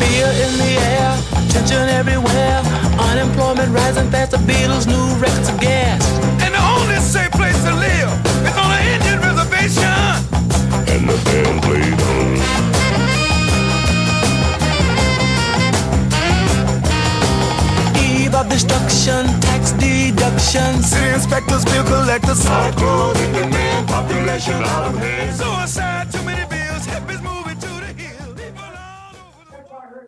fear in the air, tension everywhere. Unemployment rising fast, the Beatles' new records of gas. And the only safe place to live is on an Indian reservation. And the band played on. Eve of destruction, tax deduction. City inspectors, bill collectors. Hard clothing demand, population out of hand. Suicide, too many bills. Hippies moving to the hills. People all over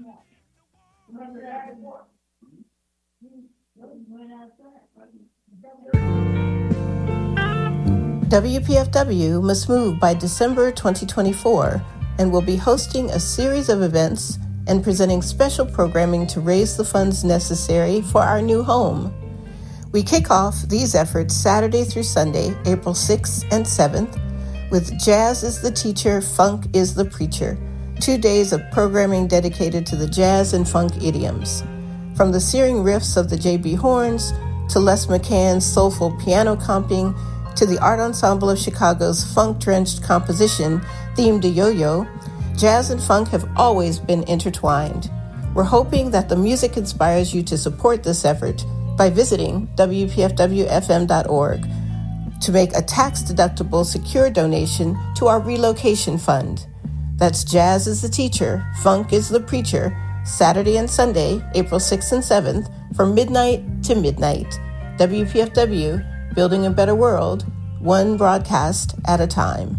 WPFW must move by December 2024 and will be hosting a series of events and presenting special programming to raise the funds necessary for our new home. We kick off these efforts Saturday through Sunday, April 6th and 7th, with Jazz is the Teacher, Funk is the Preacher, 2 days of programming dedicated to the jazz and funk idioms. From the searing riffs of the J.B. Horns to Les McCann's soulful piano comping to the Art Ensemble of Chicago's funk-drenched composition themed to Yo-Yo, jazz and funk have always been intertwined. We're hoping that the music inspires you to support this effort by visiting WPFWFM.org to make a tax-deductible secure donation to our relocation fund. That's Jazz is the Teacher, Funk is the Preacher, Saturday and Sunday, April 6th and 7th, from midnight to midnight. WPFW, building a better world, one broadcast at a time.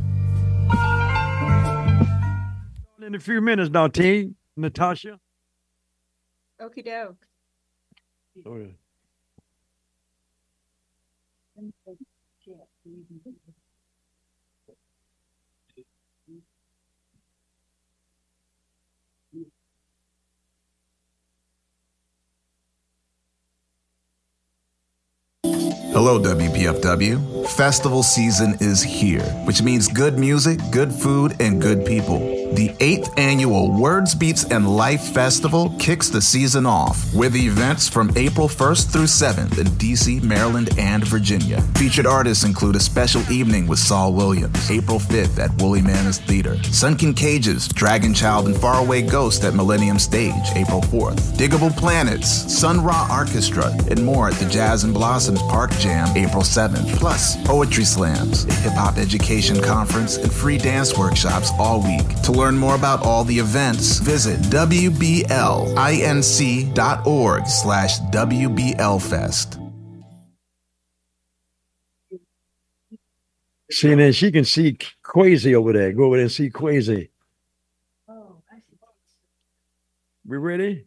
In a few minutes now, T. Natasha. Okie doke. Oh, yeah. Hello, WPFW. Festival season is here, which means good music, good food, and good people. The 8th annual Words, Beats, and Life Festival kicks the season off with events from April 1st through 7th in D.C., Maryland, and Virginia. Featured artists include a special evening with Saul Williams, April 5th at Woolly Mammoth Theater, Sunken Cages, Dragon Child, and Faraway Ghost at Millennium Stage, April 4th, Diggable Planets, Sun Ra Orchestra, and more at the Jazz and Blossoms Park Jam, April 7th, plus poetry slams, a hip-hop education conference, and free dance workshops all week. To learn more about all the events, visit wblinc.org/WBLFest. See, and then she can see Quasi over there. Go over there and see Quasi. We ready?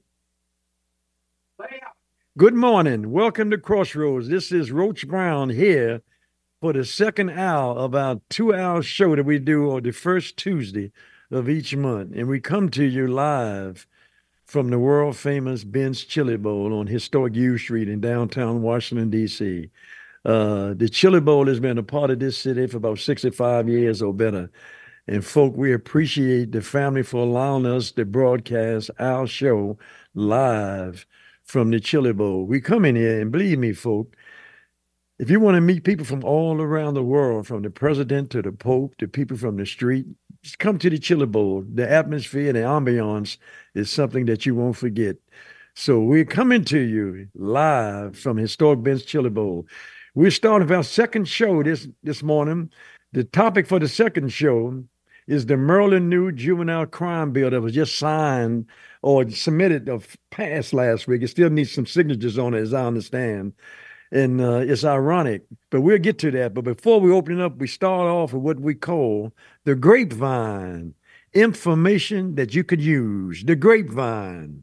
Good morning. Welcome to Crossroads. This is Roach Brown here for the second hour of our 2-hour show that we do on the first Tuesday of each month. And we come to you live from the world-famous Ben's Chili Bowl on historic U Street in downtown Washington, D.C. The Chili Bowl has been a part of this city for about 65 years or better. And, folk, we appreciate the family for allowing us to broadcast our show live from the Chili Bowl. We come in here, and believe me, folk, if you want to meet people from all around the world, from the president to the Pope to people from the street, just come to the Chili Bowl. The atmosphere, the ambiance is something that you won't forget. So we're coming to you live from historic Ben's Chili Bowl. We're starting our second show this morning. The topic for the second show is the Maryland new juvenile crime bill that was just signed or submitted or passed last week. It still needs some signatures on it, as I understand. And it's ironic, but we'll get to that. But before we open it up, we start off with what we call the grapevine. Information that you could use. The grapevine.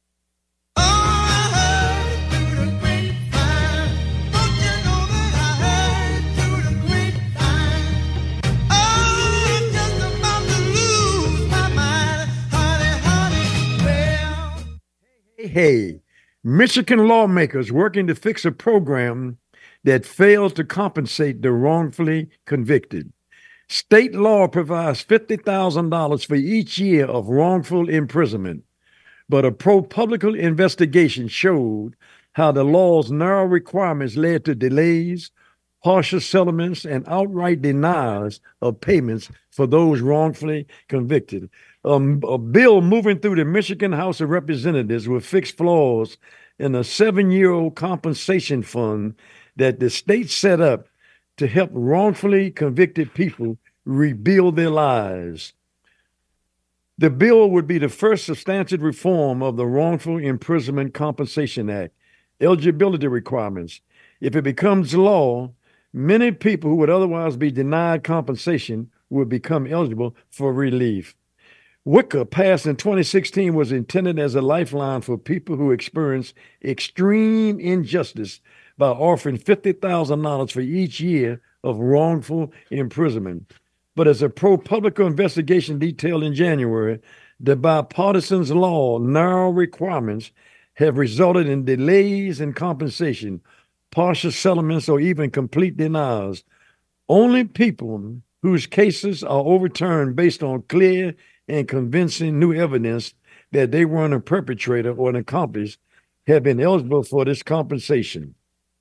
Hey, Michigan lawmakers working to fix a program that failed to compensate the wrongfully convicted. State law provides $50,000 for each year of wrongful imprisonment, but a ProPublica investigation showed how the law's narrow requirements led to delays, partial settlements, and outright denials of payments for those wrongfully convicted. A bill moving through the Michigan House of Representatives will fix flaws in a 7-year-old compensation fund that the state set up to help wrongfully convicted people rebuild their lives. The bill would be the first substantive reform of the Wrongful Imprisonment Compensation Act, eligibility requirements. If it becomes law, many people who would otherwise be denied compensation will become eligible for relief. WICA, passed in 2016, was intended as a lifeline for people who experience extreme injustice by offering $50,000 for each year of wrongful imprisonment. But as a ProPublica investigation detailed in January, the bipartisan's law narrow requirements have resulted in delays in compensation, partial settlements, or even complete denials. Only people whose cases are overturned based on clear and convincing new evidence that they weren't a perpetrator or an accomplice have been eligible for this compensation.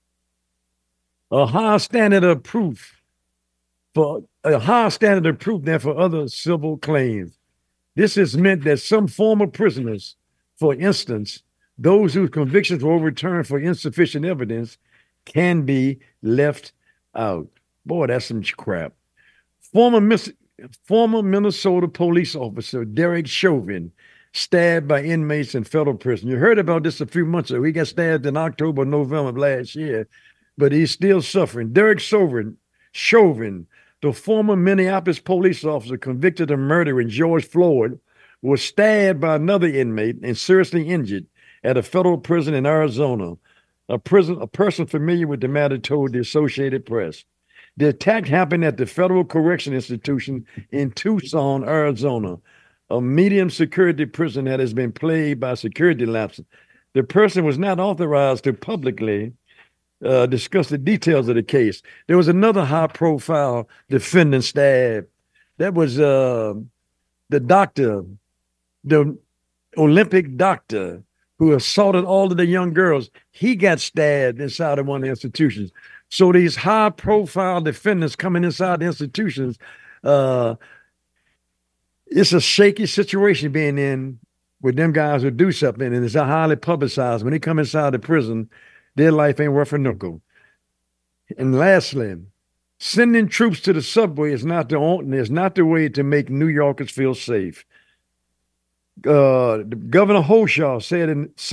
A high standard of proof than for other civil claims. This has meant that some former prisoners, for instance, those whose convictions were overturned for insufficient evidence, can be left out. Boy, that's some crap. Former Minnesota police officer Derek Chauvin, stabbed by inmates in federal prison. You heard about this a few months ago. He got stabbed in October, November of last year, but he's still suffering. Derek Chauvin, the former Minneapolis police officer convicted of murdering George Floyd, was stabbed by another inmate and seriously injured at a federal prison in Arizona. A person familiar with the matter told the Associated Press. The attack happened at the Federal Correction Institution in Tucson, Arizona, a medium security prison that has been plagued by security lapses. The person was not authorized to publicly discuss the details of the case. There was another high-profile defendant stabbed. That was the doctor, the Olympic doctor who assaulted all of the young girls. He got stabbed inside of one of the institutions. So these high-profile defendants coming inside the institutions, it's a shaky situation being in with them guys who do something, and it's highly publicized. When they come inside the prison, their life ain't worth a nickel. And lastly, sending troops to the subway is not the way to make New Yorkers feel safe. Governor Hochul said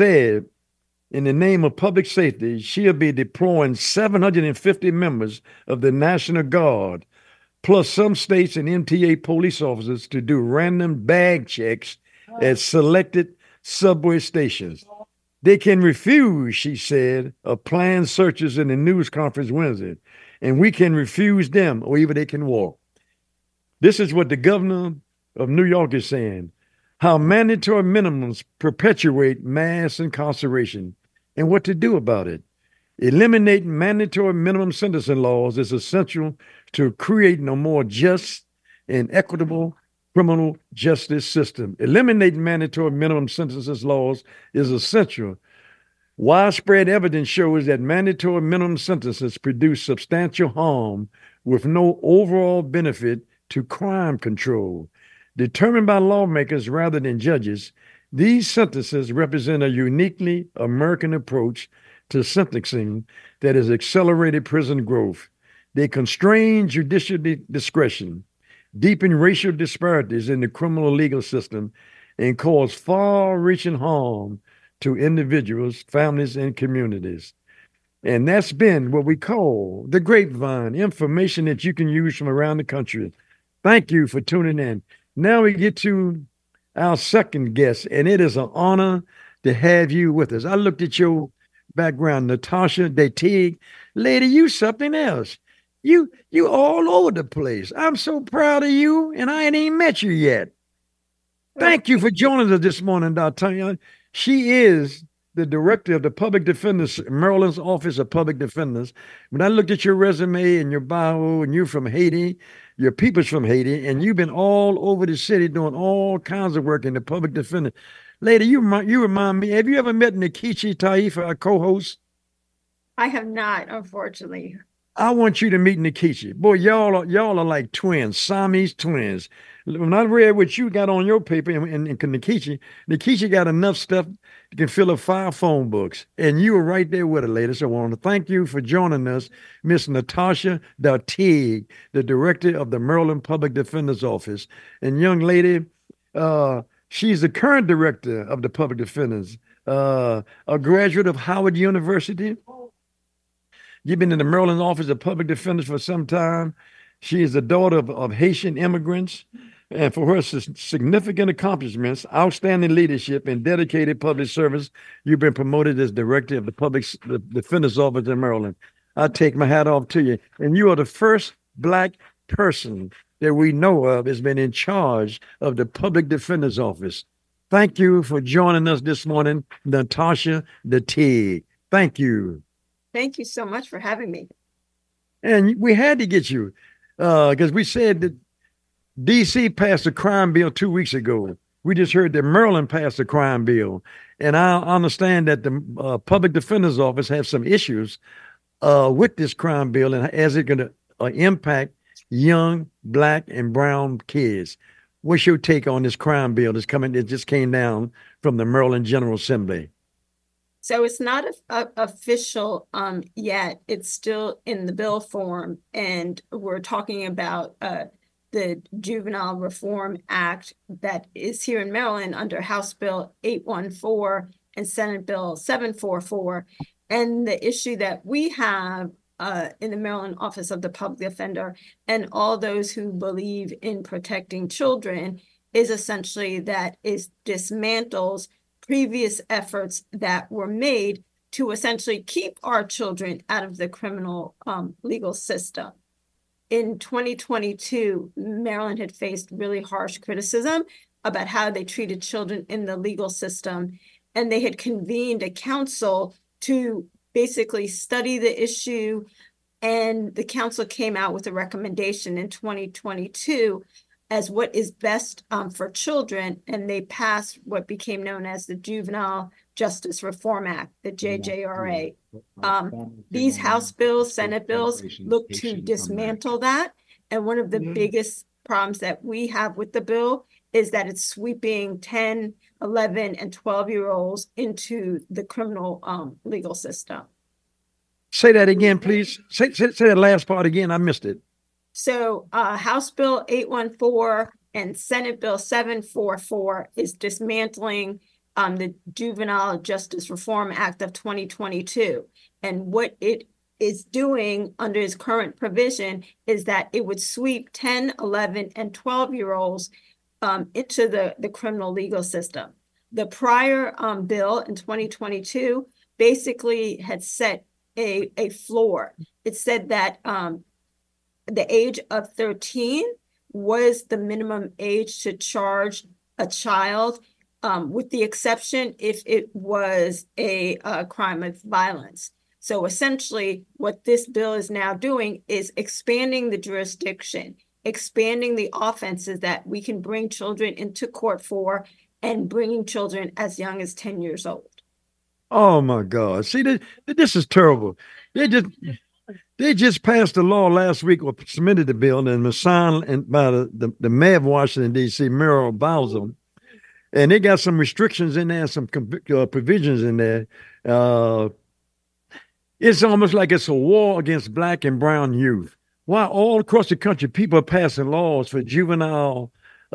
in the name of public safety, she'll be deploying 750 members of the National Guard, plus some states and MTA police officers to do random bag checks at selected subway stations. They can refuse, she said, of planned searches in the news conference Wednesday, and we can refuse them, or even they can walk. This is what the governor of New York is saying, how mandatory minimums perpetuate mass incarceration and what to do about it. Eliminating mandatory minimum sentencing laws is essential to creating a more just and equitable criminal justice system. Eliminating mandatory minimum sentences laws is essential. Widespread evidence shows that mandatory minimum sentences produce substantial harm with no overall benefit to crime control. Determined by lawmakers rather than judges, these sentences represent a uniquely American approach to sentencing that has accelerated prison growth. They constrain judicial discretion, deepen racial disparities in the criminal legal system, and cause far-reaching harm to individuals, families, and communities. And that's been what we call the Grapevine, information that you can use from around the country. Thank you for tuning in. Now we get to our second guest, and it is an honor to have you with us. I looked at your background, Natasha DeTigue. Lady, you something else. You all over the place. I'm so proud of you, and I ain't even met you yet. Thank you for joining us this morning, Dr. She is the director of the Public Defenders, Maryland's Office of Public Defenders. When I looked at your resume and your bio, and you're from Haiti, your people's from Haiti, and you've been all over the city doing all kinds of work in the public defender. Lady, you remind me, have you ever met Nikichi Taifa, our co-host? I have not, unfortunately. I want you to meet Nikichi. Boy, y'all are like twins, Siamese twins. when I read what you got on your paper and Nikisha got enough stuff you can fill up 5 phone books. And you were right there with her, lady. So I want to thank you for joining us, Miss Natasha Datig, the director of the Maryland Public Defender's Office. And young lady, she's the current director of the Public Defenders, a graduate of Howard University. You've been in the Maryland Office of Public Defenders for some time. She is the daughter of Haitian immigrants. And for her significant accomplishments, outstanding leadership, and dedicated public service, you've been promoted as director of the Defender's Office in Maryland. I take my hat off to you. And you are the first Black person that we know of has been in charge of the Public Defender's Office. Thank you for joining us this morning, Natasha Datig. Thank you. Thank you so much for having me. And we had to get you because we said that D.C. passed a crime bill 2 weeks ago. We just heard that Maryland passed a crime bill. And I understand that the Public Defender's Office has some issues with this crime bill and as it's going to impact young Black and brown kids. What's your take on this crime bill that just came down from the Maryland General Assembly? So it's not official yet. It's still in the bill form. And we're talking about the Juvenile Reform Act that is here in Maryland under House Bill 814 and Senate Bill 744. And the issue that we have in the Maryland Office of the Public Defender and all those who believe in protecting children is essentially that it dismantles previous efforts that were made to essentially keep our children out of the criminal legal system. In 2022, Maryland had faced really harsh criticism about how they treated children in the legal system, and they had convened a council to basically study the issue, and the council came out with a recommendation in 2022 as what is best for children, and they passed what became known as the Juvenile Justice Reform Act, the JJRA. These House bills, Senate bills look to dismantle that. And one of the biggest problems that we have with the bill is that it's sweeping 10, 11, and 12-year-olds into the criminal legal system. Say that again, please. Say that last part again. I missed it. So House Bill 814 and Senate Bill 744 is dismantling the Juvenile Justice Reform Act of 2022. And what it is doing under its current provision is that it would sweep 10, 11, and 12-year-olds into the criminal legal system. The prior bill in 2022 basically had set a floor. It said that the age of 13 was the minimum age to charge a child, with the exception if it was a crime of violence. So essentially, what this bill is now doing is expanding the jurisdiction, expanding the offenses that we can bring children into court for, and bringing children as young as 10 years old. Oh, my God. See, this is terrible. They just passed a law last week or submitted the bill and was signed by the mayor of Washington, D.C., Muriel Bowser. And they got some restrictions in there, some provisions in there. It's almost like it's a war against Black and brown youth. Why all across the country, people are passing laws for juvenile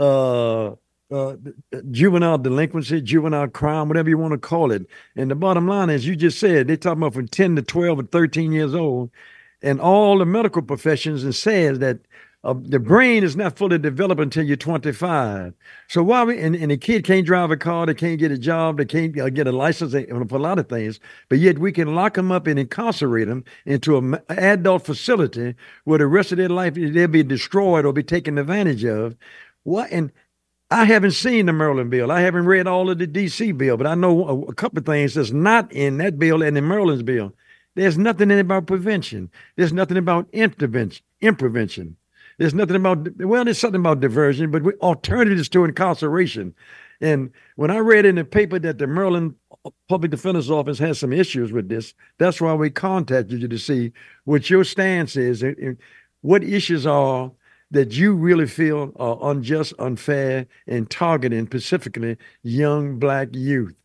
delinquency, juvenile crime, whatever you want to call it. And the bottom line is, you just said, they're talking about from 10 to 12 or 13 years old. And all the medical professions and says that the brain is not fully developed until you're 25. So why and the kid can't drive a car, they can't get a job, they can't get a license for a lot of things, but yet we can lock them up and incarcerate them into an adult facility where the rest of their life they'll be destroyed or be taken advantage of. What? And I haven't seen the Maryland bill. I haven't read all of the D.C. bill, but I know a couple of things that's not in that bill and in Maryland's bill. There's nothing in about prevention. There's nothing about imprevention. There's nothing about, well, there's something about diversion, but alternatives to incarceration. And when I read in the paper that the Maryland Public Defender's Office has some issues with this, that's why we contacted you to see what your stance is and what issues are that you really feel are unjust, unfair, and targeting specifically young Black youth?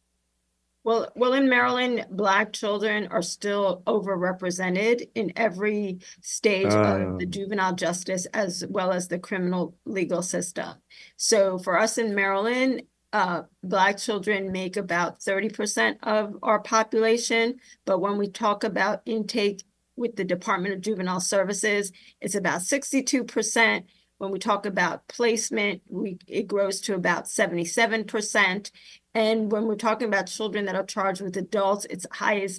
Well, in Maryland, Black children are still overrepresented in every stage of the juvenile justice as well as the criminal legal system. So for us in Maryland, Black children make about 30% of our population, but when we talk about intake with the Department of Juvenile Services, it's about 62%. When we talk about placement, it grows to about 77%. And when we're talking about children that are charged with adults, it's high as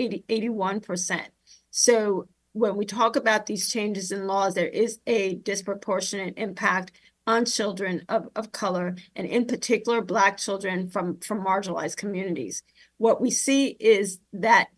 81%. So when we talk about these changes in laws, there is a disproportionate impact on children of color, and in particular, Black children from marginalized communities. What we see is that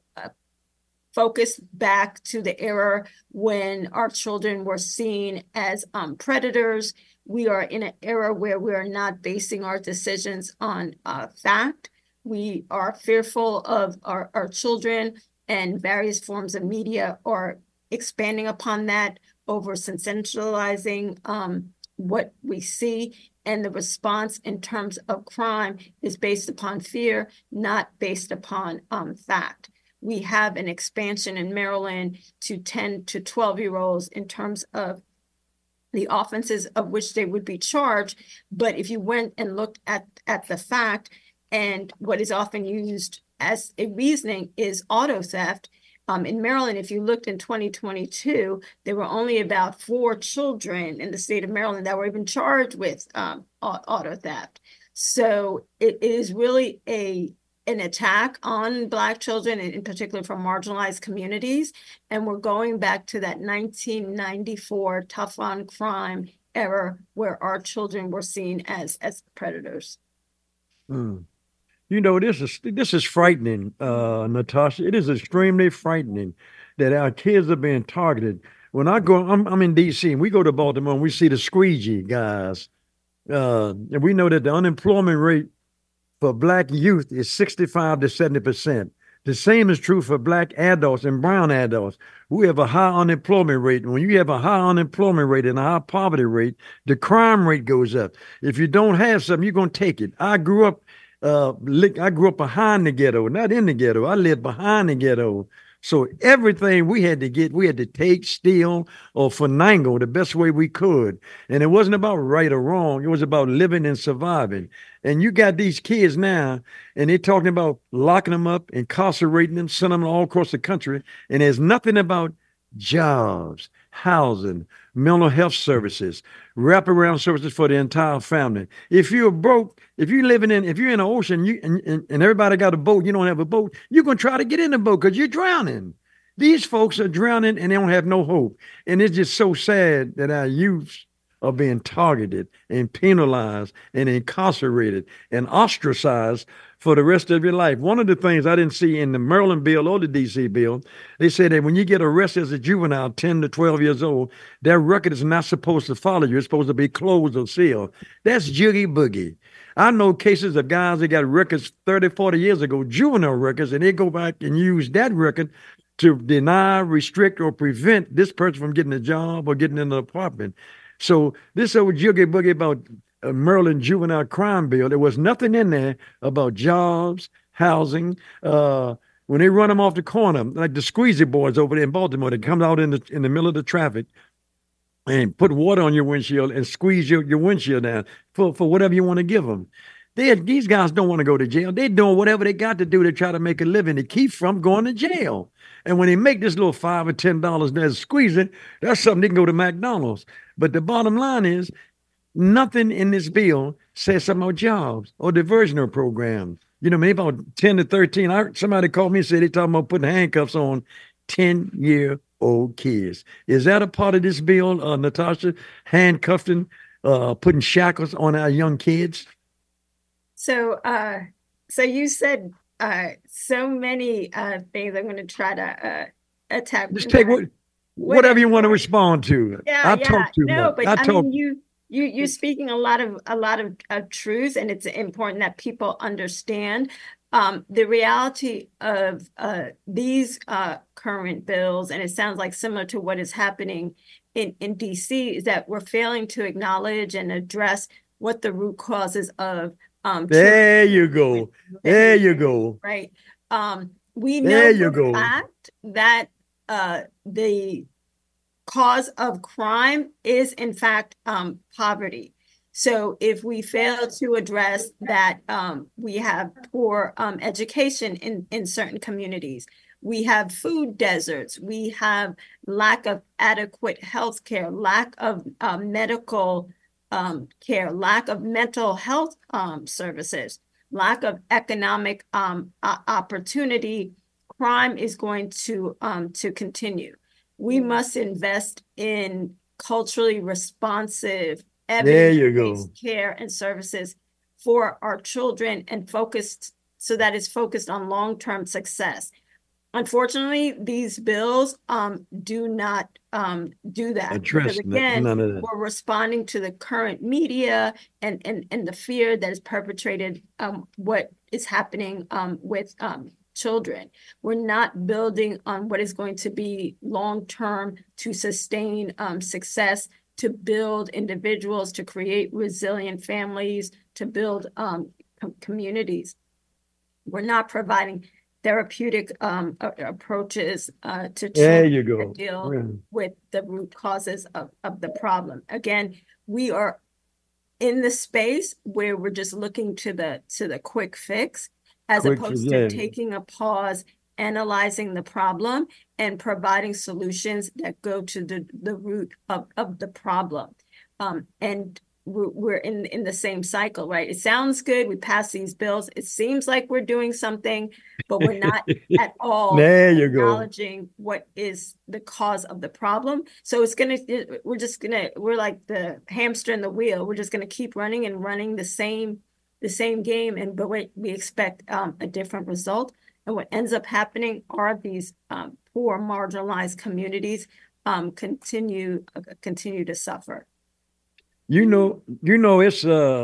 focus back to the era when our children were seen as predators. We are in an era where we are not basing our decisions on fact. We are fearful of our children, and various forms of media are expanding upon that, over sensationalizing what we see. And the response in terms of crime is based upon fear, not based upon fact. We have an expansion in Maryland to 10 to 12-year-olds in terms of the offenses of which they would be charged. But if you went and looked at the fact, and what is often used as a reasoning is auto theft. In Maryland, if you looked in 2022, there were only about 4 children in the state of Maryland that were even charged with auto theft. So it is really an attack on Black children, in particular from marginalized communities. And we're going back to that 1994 tough on crime era where our children were seen as predators. You know, this is frightening, Natasha. It is extremely frightening that our kids are being targeted. When I'm in D.C. and we go to Baltimore and we see the squeegee guys, and we know that the unemployment rate for Black youth is 65 to 70%. The same is true for Black adults and brown adults. We have a high unemployment rate. And when you have a high unemployment rate and a high poverty rate, the crime rate goes up. If you don't have something, you're going to take it. I grew up behind the ghetto, not in the ghetto. I lived behind the ghetto. So everything we had to get, we had to take, steal, or finagle the best way we could. And it wasn't about right or wrong. It was about living and surviving. And you got these kids now, and they're talking about locking them up, incarcerating them, sending them all across the country. And there's nothing about jobs, housing, mental health services, wraparound services for the entire family. If you're broke, if you're in the ocean, and everybody got a boat, you don't have a boat, you're going to try to get in the boat because you're drowning. These folks are drowning and they don't have no hope. And it's just so sad that our youth are being targeted and penalized and incarcerated and ostracized for the rest of your life. One of the things I didn't see in the Maryland bill or the D.C. bill, they said that when you get arrested as a juvenile, 10 to 12 years old, that record is not supposed to follow you. It's supposed to be closed or sealed. That's jiggy boogie. I know cases of guys that got records 30, 40 years ago, juvenile records, and they go back and use that record to deny, restrict, or prevent this person from getting a job or getting in an apartment. So this old jiggy boogie about a Maryland juvenile crime bill, there was nothing in there about jobs, housing. When they run them off the corner, like the squeezy boys over there in Baltimore, that come out in the middle of the traffic and put water on your windshield and squeeze your windshield down for whatever you want to give them. These guys don't want to go to jail. They're doing whatever they got to do to try to make a living to keep from going to jail. And when they make this little $5 or $10 there's squeezing, that's something they can go to McDonald's. But the bottom line is, nothing in this bill says something about jobs or diversionary programs. You know, maybe about 10 to 13. Somebody called me and said they talking about putting handcuffs on 10-year-old kids. Is that a part of this bill, Natasha? Handcuffing, putting shackles on our young kids? So you said so many things. I'm going to try to attack. Just take whatever you want to respond to. Yeah, talk too much. But I mean, you're speaking a lot of truths, and it's important that people understand the reality of these current bills. And it sounds like similar to what is happening in DC is that we're failing to acknowledge and address what the root causes of there you go. There you go. Right. We know There you for a go. fact that the cause of crime is in fact poverty. So if we fail to address that, we have poor education in certain communities. We have food deserts. We have lack of adequate health care, lack of medical care, lack of mental health services, lack of economic opportunity. Crime is going to continue. We must invest in culturally responsive, evidence-based care and services for our children, and focused so that it's focused on long-term success. Unfortunately, these bills do not do that. Because again, we're responding to the current media and the fear that is perpetrated what is happening with children. We're not building on what is going to be long-term to sustain success, to build individuals, to create resilient families, to build communities. We're not providing therapeutic approaches to deal with the root causes of the problem. Again, we are in the space where we're just looking to the quick fix, as opposed to taking a pause, analyzing the problem, and providing solutions that go to the root of the problem. And we're in the same cycle, right? It sounds good. We pass these bills. It seems like we're doing something, but we're not at all acknowledging what is the cause of the problem. So we're like the hamster in the wheel. We're just gonna keep running and running the same game, but we expect a different result. And what ends up happening are these poor, marginalized communities continue to suffer. You know, it's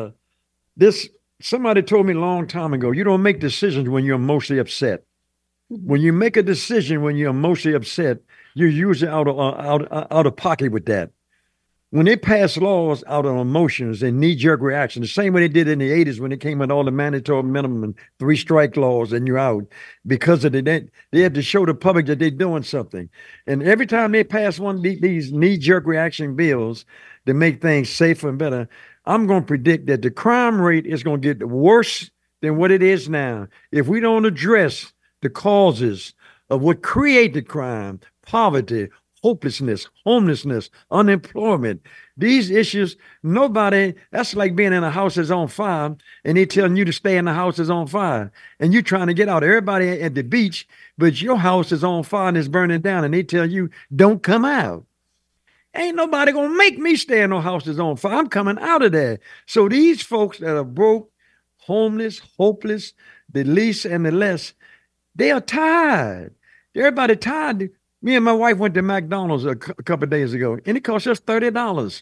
this. Somebody told me a long time ago, you don't make decisions when you're emotionally upset. Mm-hmm. When you make a decision when you're emotionally upset, you're usually out of pocket with that. When they pass laws out of emotions and knee-jerk reaction, the same way they did in the 80s when they came with all the mandatory minimum and 3-strike laws, and you're out because of they had to show the public that they're doing something. And every time they pass one of these knee-jerk reaction bills to make things safer and better, I'm going to predict that the crime rate is going to get worse than what it is now if we don't address the causes of what created crime, poverty, hopelessness, homelessness, unemployment. These issues, that's like being in a house that's on fire and they telling you to stay in the house that's on fire and you're trying to get out. Everybody at the beach, but your house is on fire and it's burning down and they tell you, don't come out. Ain't nobody going to make me stay in no house that's on fire. I'm coming out of there. So these folks that are broke, homeless, hopeless, the least and the less, they are tired. Everybody tired. Me and my wife went to McDonald's a couple of days ago, and it cost us $30.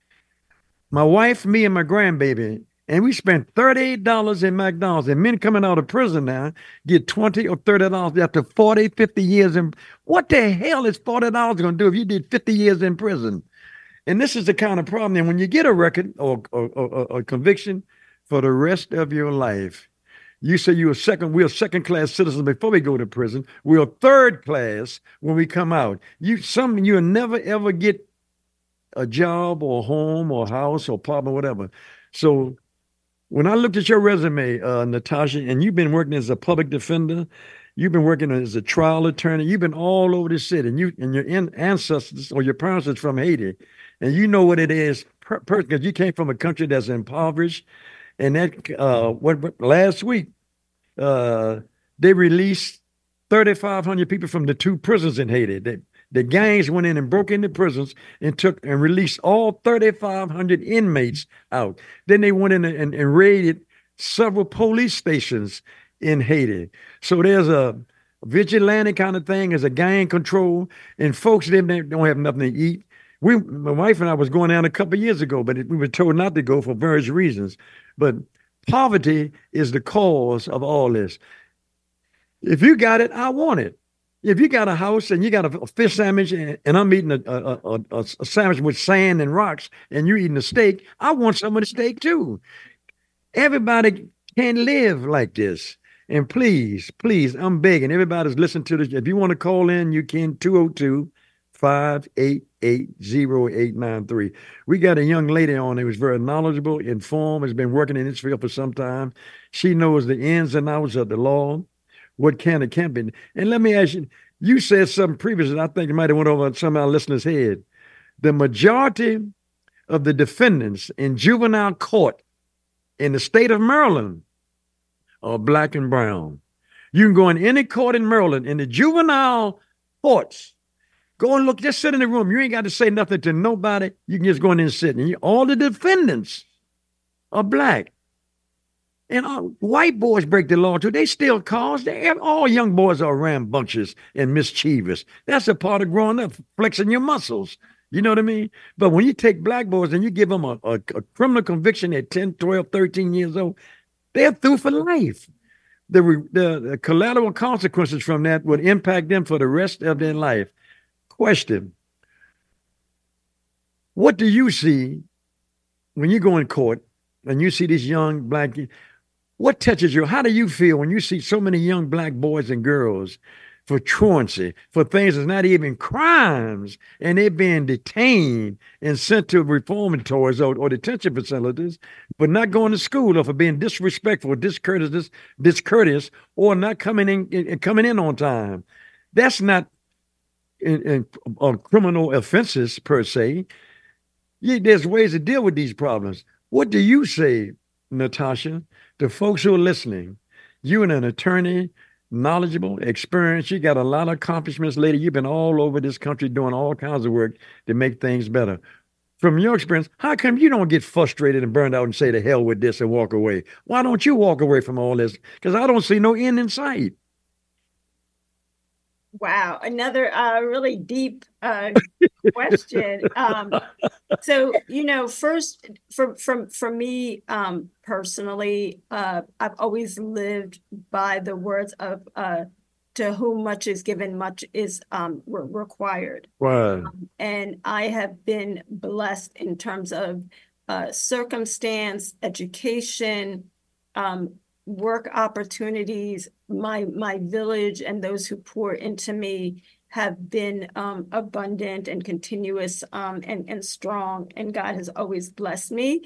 My wife, me, and my grandbaby, and we spent $38 in McDonald's. And men coming out of prison now get $20 or $30 after 40, 50 years. What the hell is $40 going to do if you did 50 years in prison? And this is the kind of problem. And when you get a record or a conviction for the rest of your life, you say we're second-class citizens before we go to prison. We're third class when we come out. You'll never, ever get a job or a home or a house or apartment, whatever. So when I looked at your resume, Natasha, and you've been working as a public defender, you've been working as a trial attorney, you've been all over the city, and your ancestors or your parents is from Haiti, and you know what it is, because you came from a country that's impoverished. And that last week, they released 3,500 people from the 2 prisons in Haiti. The gangs went in and broke into prisons and released all 3,500 inmates out. Then they went in and raided several police stations in Haiti. So there's a vigilante kind of thing, there's a gang control, and folks they don't have nothing to eat. My wife and I was going down a couple of years ago, but we were told not to go for various reasons. But poverty is the cause of all this. If you got it, I want it. If you got a house and you got a fish sandwich and I'm eating a sandwich with sand and rocks and you're eating a steak, I want some of the steak too. Everybody can live like this. And please, please, I'm begging everybody's listening to this. If you want to call in, you can 202-588-0893. We got a young lady on who was very knowledgeable, informed, has been working in this field for some time. She knows the ins and outs of the law, what can and can't be. And let me ask you, you said something previously, I think it might have went over some of our listeners' head. The majority of the defendants in juvenile court in the state of Maryland are black and brown. You can go in any court in Maryland, in the juvenile courts, go and look, just sit in the room. You ain't got to say nothing to nobody. You can just go in there and sit. And all the defendants are black. And white boys break the law too. They steal cars. All young boys are rambunctious and mischievous. That's a part of growing up, flexing your muscles. You know what I mean? But when you take black boys and you give them a criminal conviction at 10, 12, 13 years old, they're through for life. The collateral consequences from that would impact them for the rest of their life. Question: what do you see when you go in court and you see these young black? What touches you? How do you feel when you see so many young black boys and girls for truancy, for things that's not even crimes, and they're being detained and sent to reformatories or detention facilities, but not going to school, or for being disrespectful, discourteous, or not coming in on time? That's not criminal offenses per se. There's ways to deal with these problems. What do you say, Natasha, to folks who are listening? You and an attorney, knowledgeable, experienced, you got a lot of accomplishments, lady. You've been all over this country doing all kinds of work to make things better. From your experience, how come you don't get frustrated and burned out and say to hell with this and walk away? Why don't you walk away from all this? Because I don't see no end in sight. Wow, another really deep question. So, first, for me personally, I've always lived by the words of to whom much is given, much is required. Wow. And I have been blessed in terms of circumstance, education, work opportunities. My village and those who pour into me have been abundant and continuous and strong, and God has always blessed me.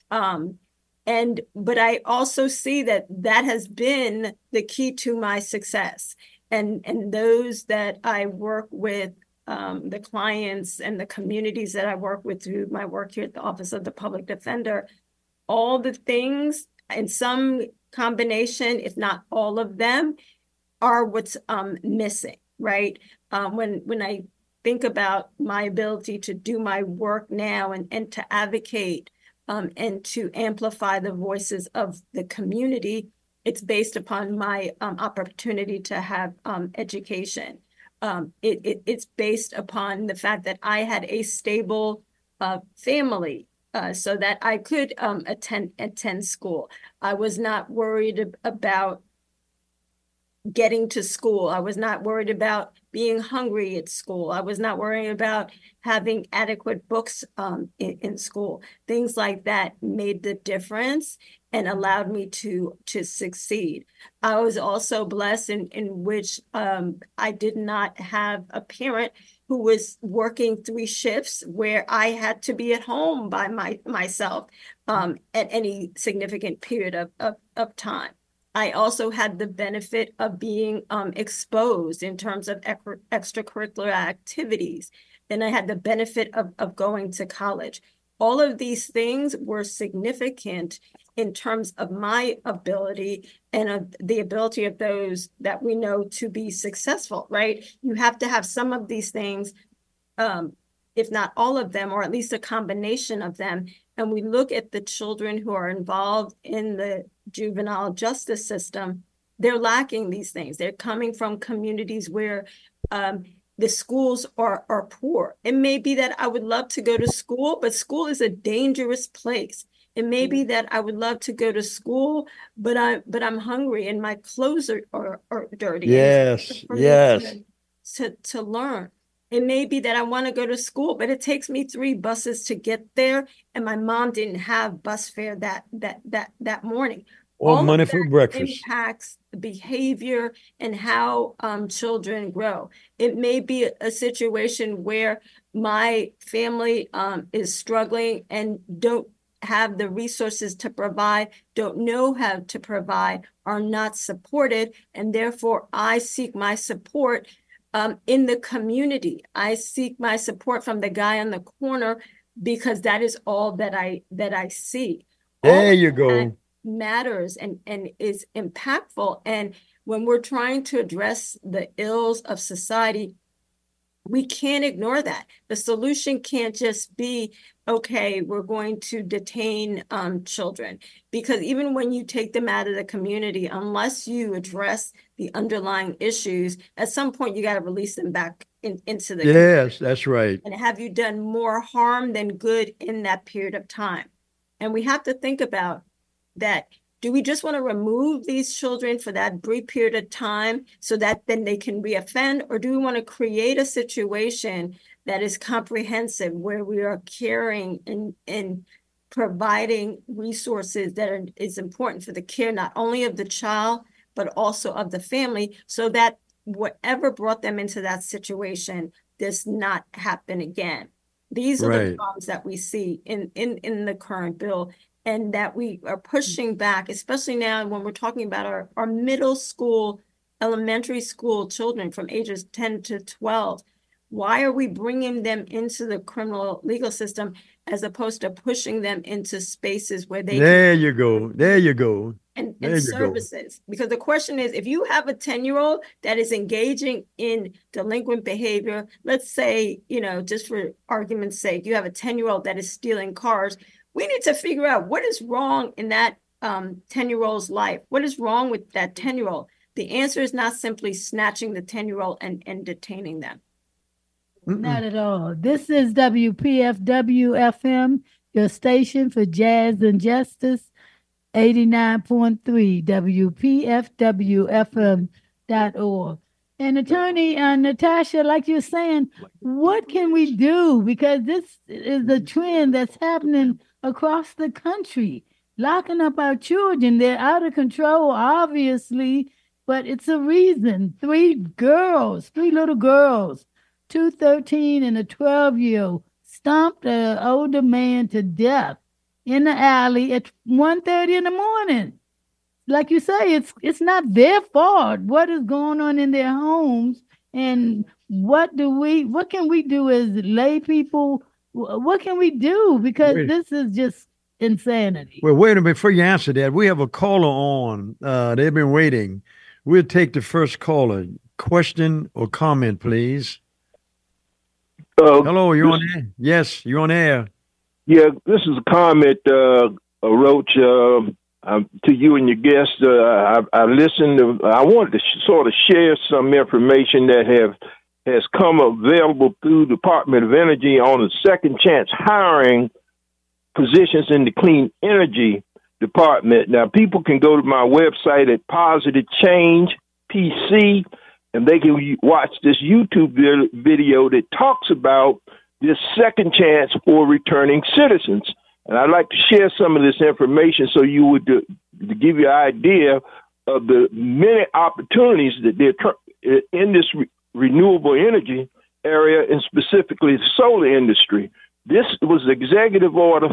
But I also see that has been the key to my success. And those that I work with, the clients and the communities that I work with through my work here at the Office of the Public Defender, all the things in some combination, if not all of them, are what's missing, right? When I think about my ability to do my work now and to advocate and to amplify the voices of the community, it's based upon my opportunity to have education. It's based upon the fact that I had a stable family so that I could attend school. I was not worried about getting to school. I was not worried about being hungry at school. I was not worried about having adequate books in school. Things like that made the difference and allowed me to succeed. I was also blessed in which I did not have a parent who was working 3 shifts where I had to be at home by myself at any significant period of time. I also had the benefit of being exposed in terms of extracurricular activities. Then I had the benefit of going to college. All of these things were significant in terms of my ability and of the ability of those that we know to be successful, right? You have to have some of these things, if not all of them, or at least a combination of them. And we look at the children who are involved in the juvenile justice system, they're lacking these things. They're coming from communities where the schools are poor. It may be that I would love to go to school, but school is a dangerous place. It may be that I would love to go to school, but I'm hungry and my clothes are dirty. Yes, yes. to learn. It may be that I want to go to school, but it takes me 3 buses to get there, and my mom didn't have bus fare that morning. Or All money of for that breakfast. impacts the behavior and how children grow. It may be a situation where my family is struggling and don't have the resources to provide, don't know how to provide, are not supported, and therefore I seek my support in the community. I seek my support from the guy on the corner because that is all that I see. There All you of go. that matters and is impactful. And when we're trying to address the ills of society, we can't ignore that. The solution can't just be, okay, we're going to detain children, because even when you take them out of the community, unless you address the underlying issues, at some point you got to release them back into the community. Yes, that's right. And have you done more harm than good in that period of time? And we have to think about that. Do we just want to remove these children for that brief period of time so that then they can reoffend? Or do we want to create a situation that is comprehensive, where we are caring and providing resources that is important for the care, not only of the child, but also of the family, so that whatever brought them into that situation does not happen again? These are the problems that we see in the current bill, and that we are pushing back, especially now when we're talking about our middle school, elementary school children from ages 10 to 12. Why are we bringing them into the criminal legal system as opposed to pushing them into spaces where they There you go. There you go. and There you services? Because the question is, if you have a 10-year-old that is engaging in delinquent behavior, let's say, just for argument's sake, you have a 10-year-old that is stealing cars. We need to figure out what is wrong in that 10-year-old's life. What is wrong with that 10-year-old? The answer is not simply snatching the 10-year-old and detaining them. Not at all. This is WPFW-FM, your station for jazz and justice, 89.3 WPFWFM.org. And Attorney Natasha, like you're saying, what can we do? Because this is a trend that's happening across the country, locking up our children. They're out of control, obviously, but it's a reason. 3 little girls, 2 13 and a 12-year-old, stomped an older man to death in the alley at 1:30 in the morning. Like you say, it's not their fault what is going on in their homes. And what can we do as lay people? What can we do? Because this is just insanity. Well, wait a minute. Before you answer that, we have a caller on. They've been waiting. We'll take the first caller. Question or comment, please. Hello, you're on air. Yes, you're on air. Yeah, this is a comment, Roach, to you and your guests. I listened. I wanted to sort of share some information that has come available through the Department of Energy on the second chance hiring positions in the clean energy department. Now, people can go to my website at Positive Change PC, and they can watch this YouTube video that talks about this second chance for returning citizens. And I'd like to share some of this information so you would to give you an idea of the many opportunities that they're in this renewable energy area, and specifically the solar industry. This was Executive Order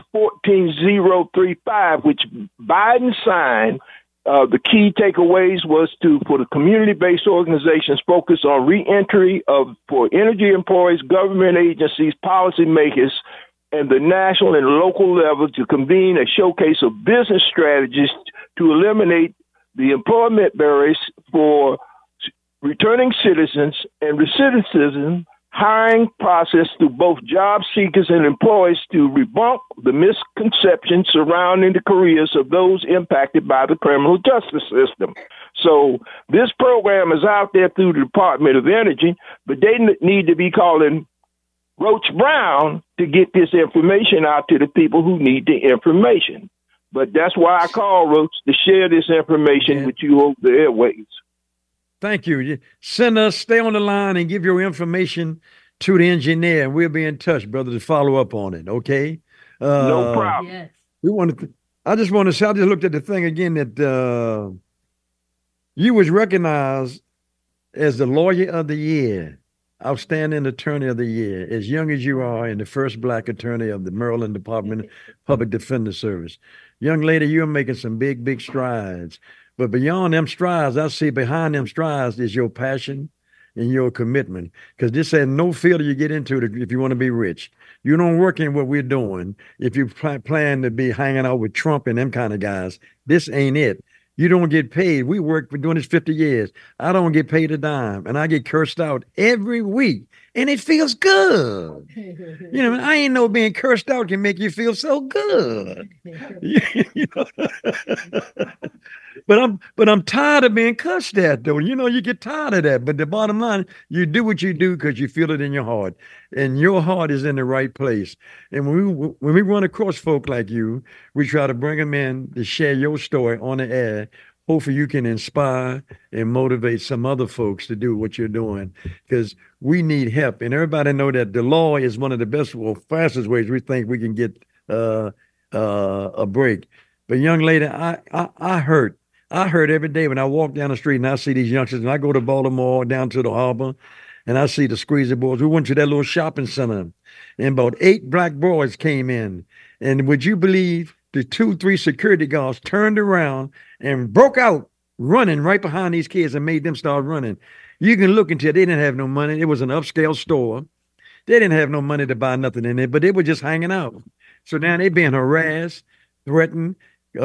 14035, which Biden signed. The key takeaways was for the community-based organizations focus on reentry for energy employees, government agencies, policymakers, and the national and local level to convene a showcase of business strategies to eliminate the employment barriers for returning citizens and recidivism hiring process through both job seekers and employees to debunk the misconceptions surrounding the careers of those impacted by the criminal justice system. So this program is out there through the Department of Energy, but they need to be calling Roach Brown to get this information out to the people who need the information. But that's why I call Roach to share this information with you over the airwaves. Thank you. Send us, stay on the line and give your information to the engineer, and we'll be in touch, brother, to follow up on it. Okay. No problem. Yes. We wanted to, I just want to say, I just looked at the thing again that you was recognized as the Lawyer of the Year, Outstanding Attorney of the Year, as young as you are, and the first Black attorney of the Maryland Department of Public Defender Service. Young lady, you're making some big, big strides. But beyond them strides, I see behind them strides is your passion and your commitment. Because this ain't no field you get into if you want to be rich. You don't work in what we're doing if you plan to be hanging out with Trump and them kind of guys. This ain't it. You don't get paid. We work for doing this 50 years. I don't get paid a dime, and I get cursed out every week, and it feels good. You know, I ain't know being cursed out can make you feel so good. You know? But I'm tired of being cussed at, though. You know, you get tired of that. But the bottom line, you do what you do because you feel it in your heart, and your heart is in the right place. And when we run across folk like you, we try to bring them in to share your story on the air. Hopefully, you can inspire and motivate some other folks to do what you're doing, because we need help. And everybody know that the law is one of the best, well, fastest ways we think we can get a break. But young lady, I hurt. I hurt every day when I walk down the street and I see these youngsters, and I go to Baltimore down to the harbor and I see the Squeezy Boys. We went to that little shopping center and about 8 black boys came in. And would you believe the 2-3 security guards turned around and broke out running right behind these kids and made them start running. You can look into it. They didn't have no money. It was an upscale store. They didn't have no money to buy nothing in it, but they were just hanging out. So now they being harassed, threatened,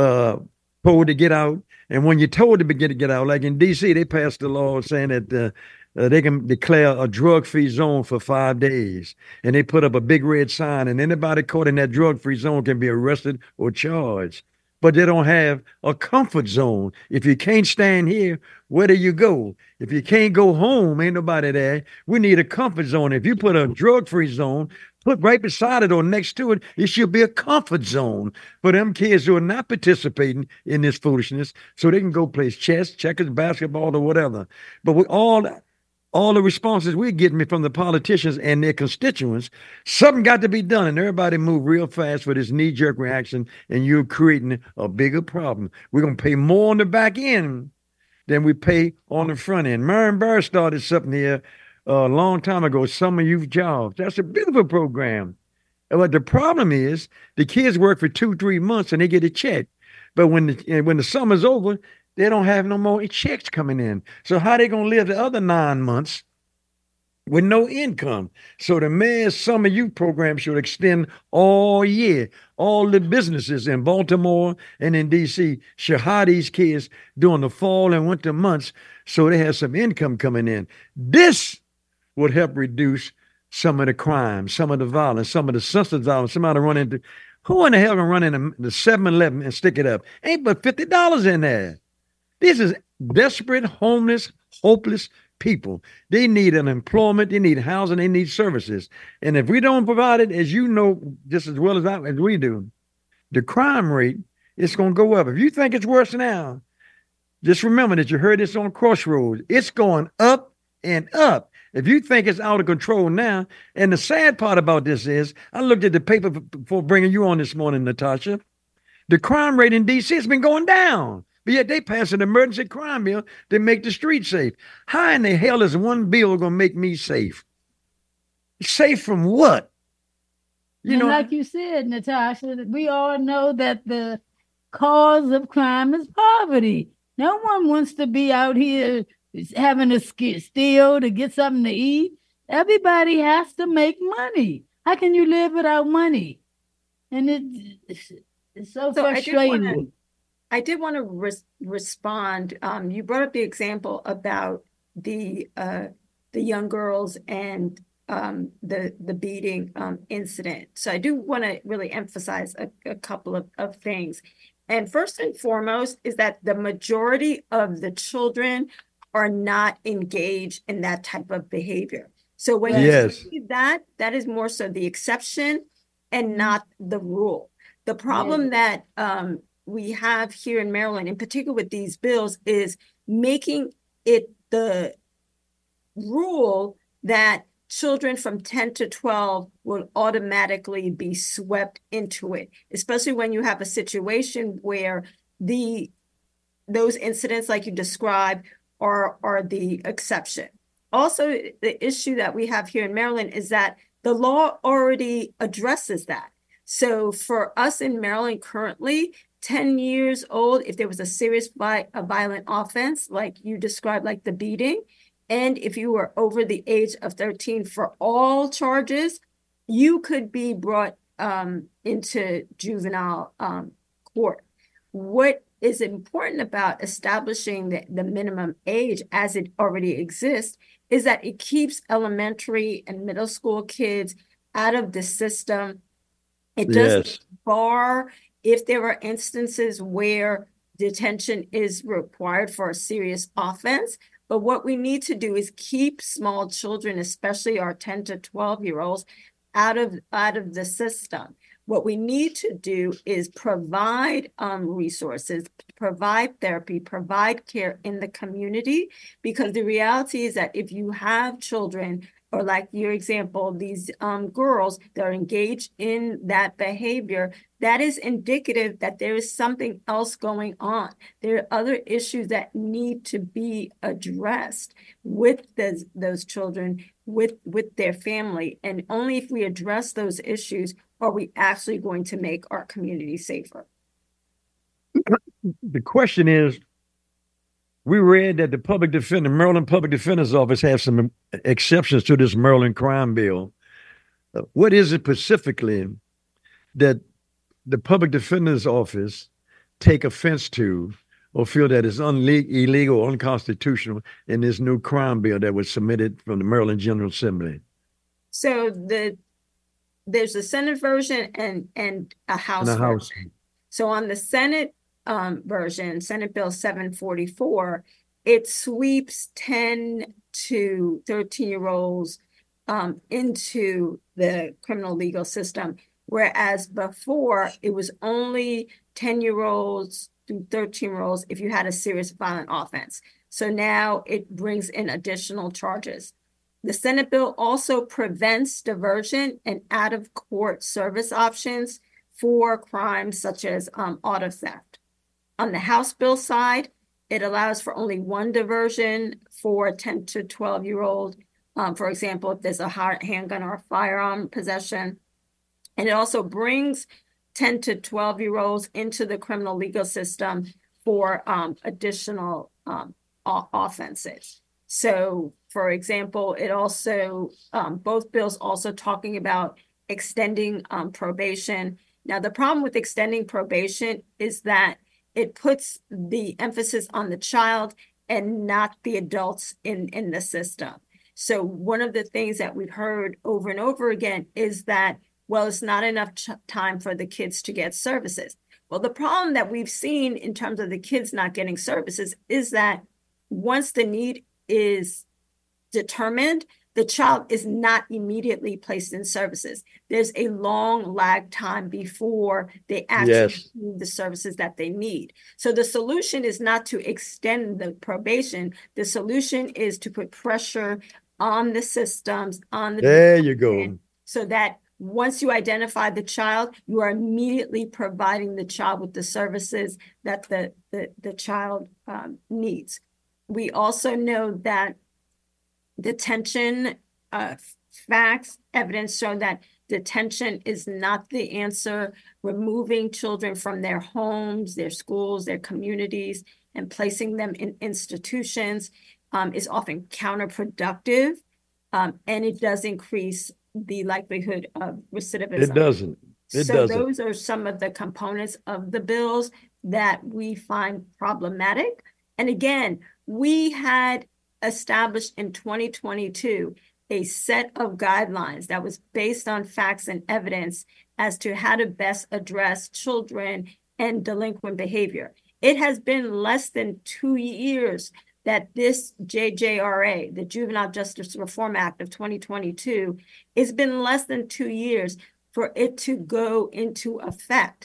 told to get out. And when you're told to get out, like in D.C., they passed the law saying that they can declare a drug-free zone for 5 days. And they put up a big red sign, and anybody caught in that drug-free zone can be arrested or charged. But they don't have a comfort zone. If you can't stand here, where do you go? If you can't go home, ain't nobody there. We need a comfort zone. If you put a drug-free zone, put right beside it or next to it, it should be a comfort zone for them kids who are not participating in this foolishness, so they can go play chess, checkers, basketball, or whatever. But with all the responses we're getting from the politicians and their constituents, something got to be done, and everybody moved real fast for this knee-jerk reaction, and you're creating a bigger problem. We're going to pay more on the back end than we pay on the front end. Marion Barr started something here a long time ago, Summer Youth Jobs. That's a beautiful program. But the problem is the kids work for 2-3 months and they get a check. But when the summer's over, they don't have no more checks coming in. So how they going to live the other 9 months with no income? So the mayor's Summer Youth Program should extend all year. All the businesses in Baltimore and in D.C. should hire these kids during the fall and winter months so they have some income coming in. This would help reduce some of the crime, some of the violence, some of the senseless violence. Somebody run into, who in the hell gonna run into the 7-Eleven and stick it up? Ain't but $50 in there. This is desperate, homeless, hopeless people. They need an employment, they need housing, they need services. And if we don't provide it, as you know, just as well as we do, the crime rate is gonna go up. If you think it's worse now, just remember that you heard this on Crossroads. It's going up and up. If you think it's out of control now, and the sad part about this is, I looked at the paper before bringing you on this morning, Natasha. The crime rate in D.C. has been going down, but yet they passed an emergency crime bill to make the streets safe. How in the hell is one bill going to make me safe? Safe from what? Like you said, Natasha, we all know that the cause of crime is poverty. No one wants to be out here having to steal to get something to eat. Everybody has to make money. How can you live without money? And it's so frustrating. I did want to respond. You brought up the example about the young girls and the beating incident. So I do want to really emphasize a couple of things. And first and foremost is that the majority of the children are not engaged in that type of behavior. So when you see that is more so the exception and not the rule. The problem that we have here in Maryland, in particular with these bills, is making it the rule that children from 10 to 12 will automatically be swept into it, especially when you have a situation where those incidents like you described are the exception. Also, the issue that we have here in Maryland is that the law already addresses that. So for us in Maryland currently, 10 years old, if there was a serious violent offense, like you described, like the beating, and if you were over the age of 13 for all charges, you could be brought into juvenile court. What is important about establishing the minimum age as it already exists is that it keeps elementary and middle school kids out of the system. It doesn't bar if there are instances where detention is required for a serious offense. But what we need to do is keep small children, especially our 10 to 12-year-olds, out of the system. What we need to do is provide resources, provide therapy, provide care in the community, because the reality is that if you have children, or like your example, these girls that are engaged in that behavior, that is indicative that there is something else going on. There are other issues that need to be addressed with those children, with their family. And only if we address those issues are we actually going to make our community safer. The question is, we read that the Maryland Public Defender's Office has some exceptions to this Maryland crime bill. What is it specifically that the Public Defender's Office take offense to or feel that is illegal or unconstitutional in this new crime bill that was submitted from the Maryland General Assembly? So there's a Senate version and a House version. So on the Senate version, Senate Bill 744, it sweeps 10 to 13-year-olds into the criminal legal system, whereas before it was only 10-year-olds through 13-year-olds if you had a serious violent offense. So now it brings in additional charges. The Senate bill also prevents diversion and out-of-court service options for crimes such as auto theft. On the House bill side, it allows for only one diversion for a 10 to 12-year-old. For example, if there's a handgun or a firearm possession. And it also brings 10 to 12-year-olds into the criminal legal system for additional offenses. So, for example, it also, both bills also talking about extending probation. Now, the problem with extending probation is that it puts the emphasis on the child and not the adults in the system. So one of the things that we've heard over and over again is that, well, it's not enough time for the kids to get services. Well, the problem that we've seen in terms of the kids not getting services is that once the need is determined, the child is not immediately placed in services. There's a long lag time before they actually receive the services that they need. So the solution is not to extend the probation. The solution is to put pressure on the systems, on the there you go, so that once you identify the child, you are immediately providing the child with the services that the child needs. We also know that detention facts, evidence show that detention is not the answer. Removing children from their homes, their schools, their communities, and placing them in institutions is often counterproductive, and it does increase the likelihood of recidivism. It doesn't. Those are some of the components of the bills that we find problematic. And again, we had established in 2022 a set of guidelines that was based on facts and evidence as to how to best address children and delinquent behavior. It has been less than 2 years that this JJRA, the Juvenile Justice Reform Act of 2022, it's been less than 2 years for it to go into effect.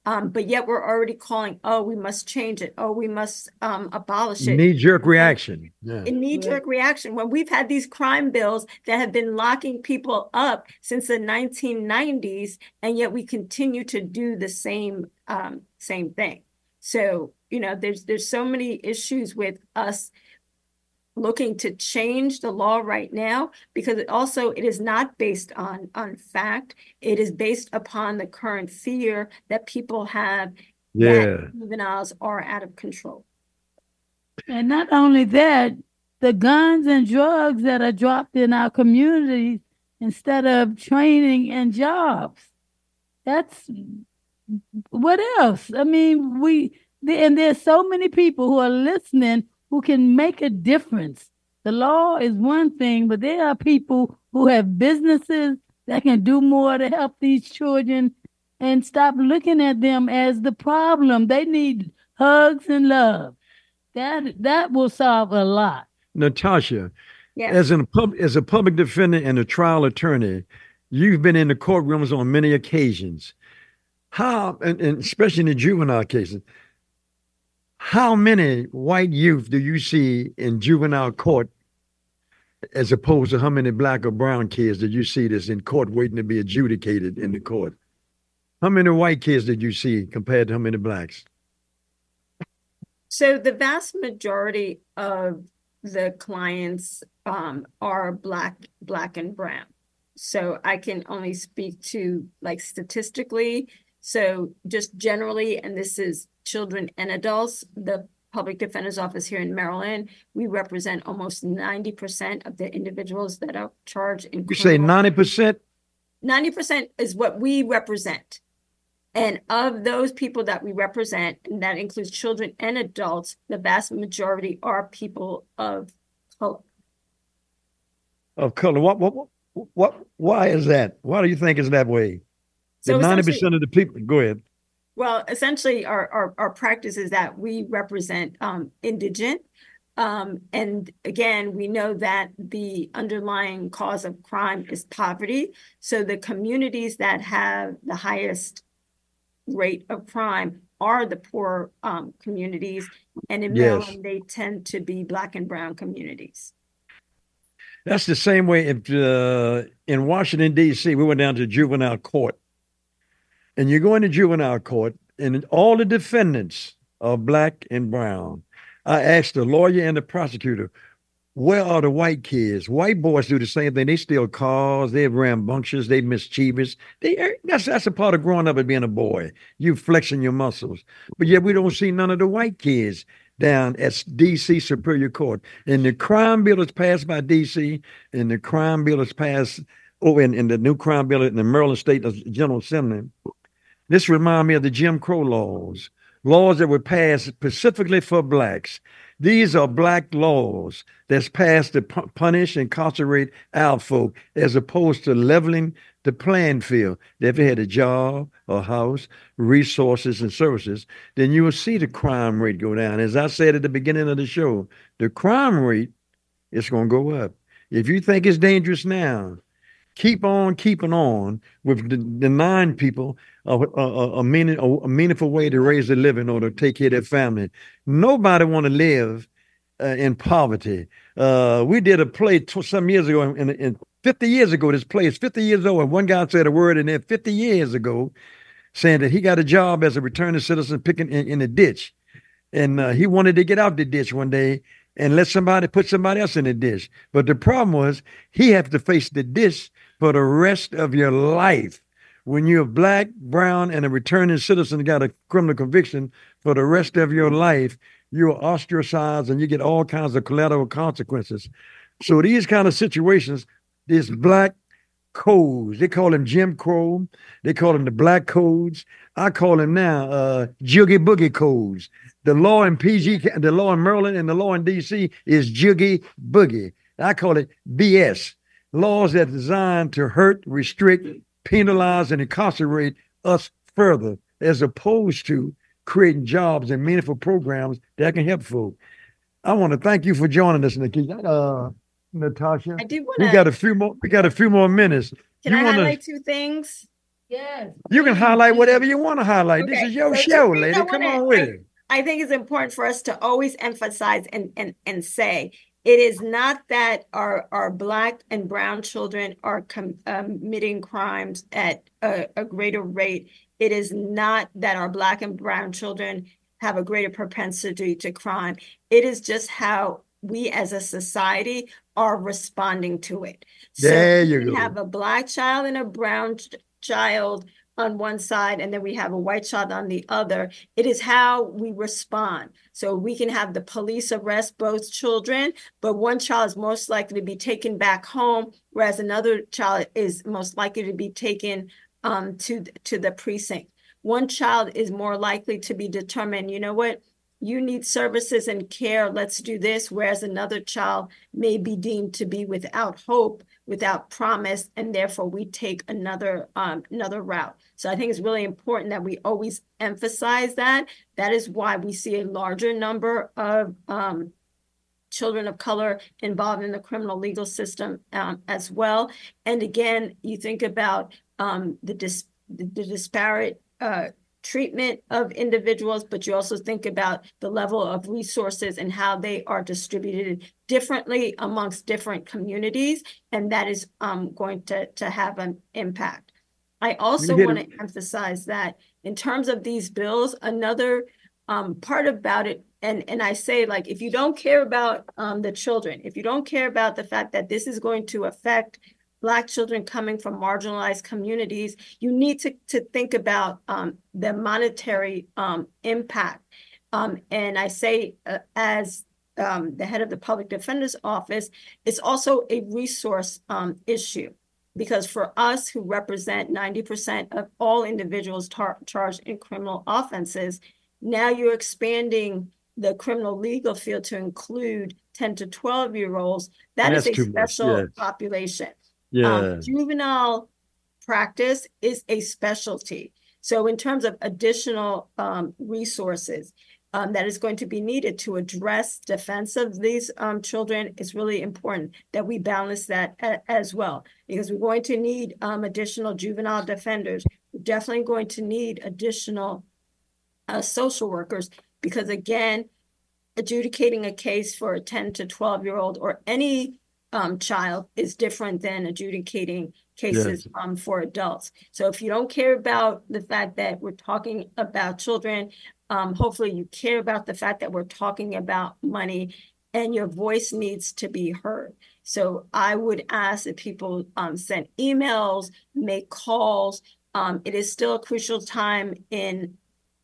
But yet we're already calling, oh, we must change it. Oh, we must abolish it. Knee-jerk reaction. A knee-jerk reaction when we've had these crime bills that have been locking people up since the 1990s, and yet we continue to do the same thing. So, there's so many issues with us looking to change the law right now, because it is not based on fact. It is based upon the current fear that people have that juveniles are out of control. And not only that, the guns and drugs that are dropped in our communities instead of training and jobs. That's what else? I mean, and there's so many people who are listening who can make a difference. The law is one thing, but there are people who have businesses that can do more to help these children and stop looking at them as the problem. They need hugs and love. That will solve a lot. Natasha, as a public defender and a trial attorney, you've been in the courtrooms on many occasions. How, and especially in the juvenile cases, how many white youth do you see in juvenile court as opposed to how many black or brown kids did you see that's in court waiting to be adjudicated in the court? How many white kids did you see compared to how many blacks? So the vast majority of the clients are black and brown. So I can only speak to statistically. So just generally, and this is children and adults, the Public Defender's Office here in Maryland, we represent almost 90% of the individuals that are charged in You say 90%? 90% is what we represent. And of those people that we represent, and that includes children and adults, the vast majority are people of color. Of color. Why is that? Why do you think it's that way? So 90% of the people, go ahead. Well, essentially our practice is that we represent indigent. And again, we know that the underlying cause of crime is poverty. So the communities that have the highest rate of crime are the poor communities. And in Maryland, they tend to be black and brown communities. That's the same way in Washington, D.C., we went down to juvenile court. And you go into juvenile court, and all the defendants are black and brown. I asked the lawyer and the prosecutor, where are the white kids? White boys do the same thing. They steal cars. They're rambunctious. They mischievous. That's a part of growing up and being a boy. You flexing your muscles. But yet we don't see none of the white kids down at D.C. Superior Court. And the crime bill is passed by D.C., and the crime bill is passed in the new crime bill in the Maryland State General Assembly. This reminds me of the Jim Crow laws that were passed specifically for blacks. These are black laws that's passed to punish and incarcerate our folk, as opposed to leveling the playing field. If they had a job, a house, resources, and services, then you will see the crime rate go down. As I said at the beginning of the show, the crime rate is going to go up. If you think it's dangerous now, keep on keeping on with denying people a meaningful way to raise a living or to take care of their family. Nobody want to live in poverty. We did a play some years ago, and 50 years ago, this play is 50 years old, and one guy said a word in there 50 years ago saying that he got a job as a returning citizen picking in a ditch. And he wanted to get out the ditch one day and put somebody else in the ditch. But the problem was he had to face the ditch for the rest of your life. When you're black, brown, and a returning citizen got a criminal conviction for the rest of your life, you're ostracized and you get all kinds of collateral consequences. So these kind of situations, these black codes, they call them Jim Crow, they call them the black codes. I call them now Joogie Boogie codes. The law in the law in Maryland and the law in D.C. is Joogie Boogie. I call it BS. Laws that are designed to hurt, restrict, penalize, and incarcerate us further, as opposed to creating jobs and meaningful programs that can help folk. I want to thank you for joining us, Natasha. I do want to. We got a few more minutes. Can I highlight two things? Yes. You can highlight whatever you want to highlight. This Okay, is your so two show, things lady. I Come wanna- on with it. I think it's important for us to always emphasize and say it is not that our Black and brown children are committing crimes at a greater rate. It is not that our Black and brown children have a greater propensity to crime. It is just how we as a society are responding to it. There So you we go. have a Black child and a brown child on one side, and then we have a white child on the other. It is how we respond. So we can have the police arrest both children, but one child is most likely to be taken back home, whereas another child is most likely to be taken to the precinct. One child is more likely to be determined, you know what, you need services and care, let's do this, whereas another child may be deemed to be without hope, without promise, and therefore we take another route. So I think it's really important that we always emphasize that. That is why we see a larger number of children of color involved in the criminal legal system as well. And again, you think about the disparate treatment of individuals, but you also think about the level of resources and how they are distributed differently amongst different communities, and that is going to have an impact. I also want to emphasize that in terms of these bills, another part about it, and I say, like, if you don't care about the children, if you don't care about the fact that this is going to affect Black children coming from marginalized communities, you need to think about the monetary impact. And I say, as the head of the Public Defender's Office, it's also a resource issue. Because for us who represent 90% of all individuals charged in criminal offenses, now you're expanding the criminal legal field to include 10 to 12-year-olds. That's a special population. Yeah. Juvenile practice is a specialty. So in terms of additional resources that is going to be needed to address defense of these children, it's really important that we balance that as well, because we're going to need additional juvenile defenders. We're definitely going to need additional social workers, because again, adjudicating a case for a 10 to 12-year-old or any child is different than adjudicating cases for adults. So if you don't care about the fact that we're talking about children, hopefully you care about the fact that we're talking about money, and your voice needs to be heard. So I would ask that people send emails, make calls. It is still a crucial time in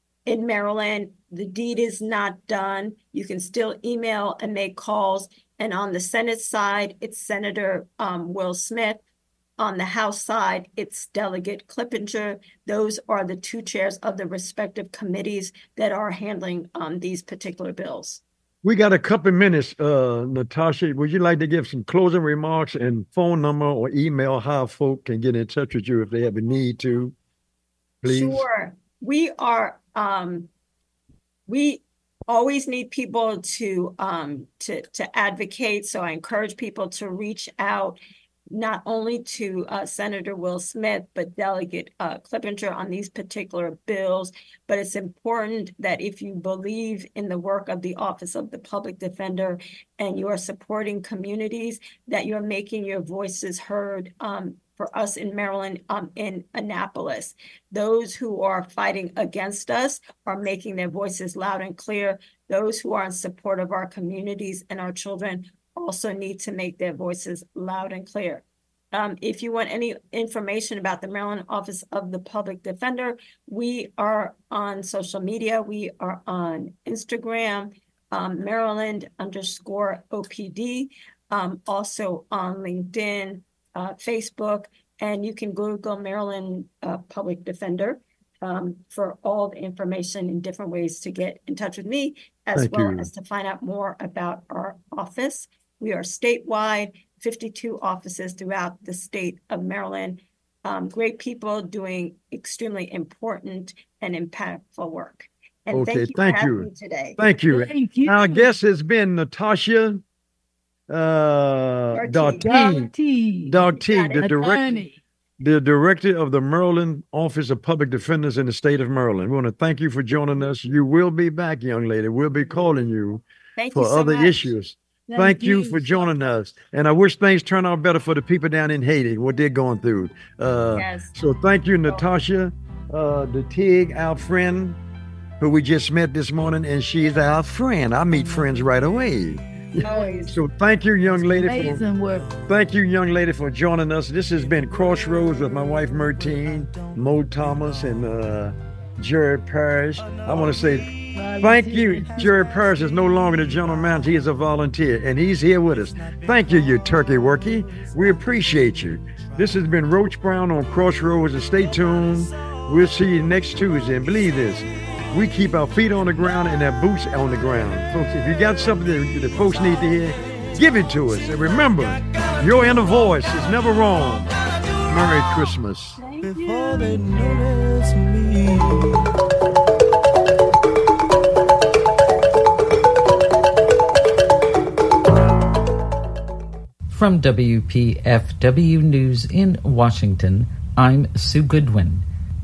Maryland. The deed is not done. You can still email and make calls. And on the Senate side, it's Senator Will Smith. On the House side, it's Delegate Clippinger. Those are the two chairs of the respective committees that are handling these particular bills. We got a couple minutes, Natasha. Would you like to give some closing remarks and phone number or email how folk can get in touch with you if they have a need to, please? Sure. We are, we always need people to advocate. So I encourage people to reach out not only to Senator Will Smith, but Delegate Clippinger on these particular bills. But it's important that if you believe in the work of the Office of the Public Defender and you are supporting communities, that you're making your voices heard for us in Maryland, in Annapolis. Those who are fighting against us are making their voices loud and clear. Those who are in support of our communities and our children also need to make their voices loud and clear. If you want any information about the Maryland Office of the Public Defender, we are on social media. We are on Instagram, Maryland_OPD, also on LinkedIn, Facebook, and you can Google Maryland Public Defender for all the information in different ways to get in touch with me, as well as to find out more about our office. We are statewide, 52 offices throughout the state of Maryland. Great people doing extremely important and impactful work. And thank you for having me today. Thank you. Our guest has been Natasha Dartine, the director the director of the Maryland Office of Public Defenders in the state of Maryland. We want to thank you for joining us. You will be back, young lady. We'll be calling you for other issues. Thank you for joining us. And I wish things turn out better for the people down in Haiti, what they're going through. Yes. So thank you, Natasha, the TIG, our friend, who we just met this morning, and she's our friend. I meet friends right away. So thank you, young lady. Amazing work. Thank you, young lady, for joining us. This has been Crossroads with my wife, Mertine, Mo Thomas, and Jared Parrish. I want to say thank you. Jared Parrish is no longer the general manager. He is a volunteer, and he's here with us. Thank you, you turkey worky. We appreciate you. This has been Roach Brown on Crossroads, and stay tuned. We'll see you next Tuesday. And believe this, we keep our feet on the ground and our boots on the ground. Folks, if you got something that folks need to hear, give it to us. And remember, your inner voice is never wrong. Merry Christmas. Before they notice me. From WPFW News in Washington, I'm Sue Goodwin.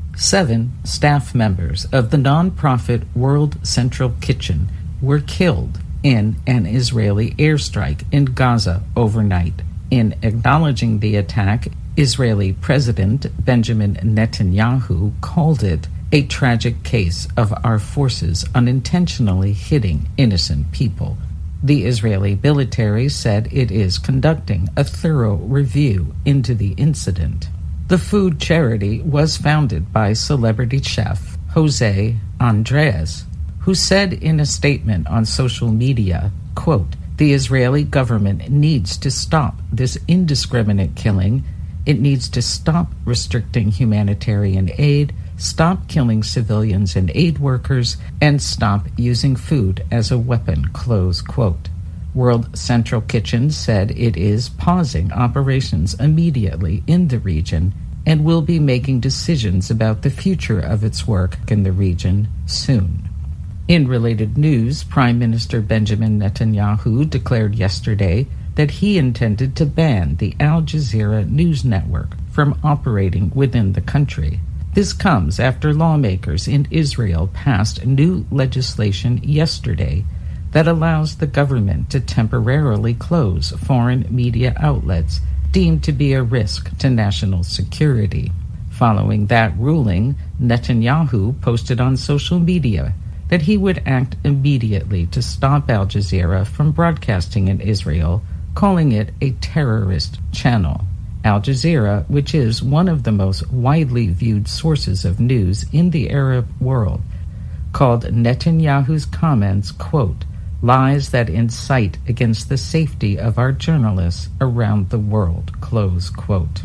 7 staff members of the nonprofit World Central Kitchen were killed in an Israeli airstrike in Gaza overnight. In acknowledging the attack, Israeli President Benjamin Netanyahu called it a tragic case of our forces unintentionally hitting innocent people. The Israeli military said it is conducting a thorough review into the incident. The food charity was founded by celebrity chef Jose Andres, who said in a statement on social media, quote, "The Israeli government needs to stop this indiscriminate killing. It needs to stop restricting humanitarian aid, stop killing civilians and aid workers, and stop using food as a weapon," close quote. World Central Kitchen said it is pausing operations immediately in the region and will be making decisions about the future of its work in the region soon. In related news, Prime Minister Benjamin Netanyahu declared yesterday that he intended to ban the Al Jazeera news network from operating within the country. This comes after lawmakers in Israel passed new legislation yesterday that allows the government to temporarily close foreign media outlets deemed to be a risk to national security. Following that ruling, Netanyahu posted on social media that he would act immediately to stop Al Jazeera from broadcasting in Israel, calling it a terrorist channel. Al Jazeera, which is one of the most widely viewed sources of news in the Arab world, called Netanyahu's comments, quote, "lies that incite against the safety of our journalists around the world," close quote.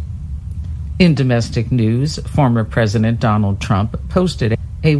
In domestic news, former President Donald Trump posted a